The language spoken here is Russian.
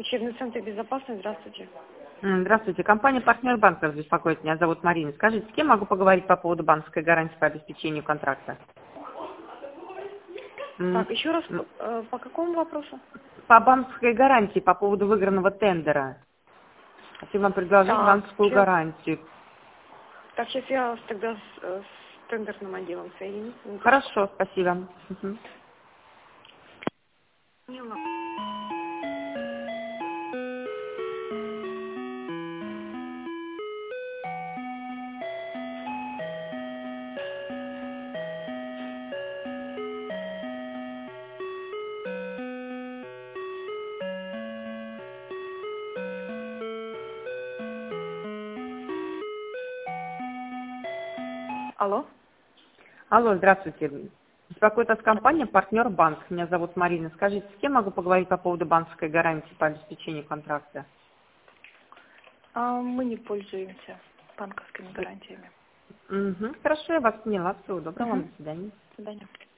Учебный центр безопасности, здравствуйте. Здравствуйте. Компания «Партнер Банк» вас беспокоит. Меня зовут Марина. Скажите, с кем могу поговорить по поводу банковской гарантии по обеспечению контракта? Так, еще раз, по какому вопросу? По банковской гарантии по поводу выигранного тендера. Хочу вам предложить Так, банковскую гарантию. Так, сейчас я вас тогда с тендерным отделом соединю. Хорошо, спасибо. Мгм. Алло? Алло, здравствуйте. Беспокоит вас компания «Партнер Банк». Меня зовут Марина. Скажите, с кем могу поговорить по поводу банковской гарантии по обеспечению контракта? Мы не пользуемся банковскими гарантиями. Хорошо, я вас поняла. Всего доброго вам. До свидания. До свидания.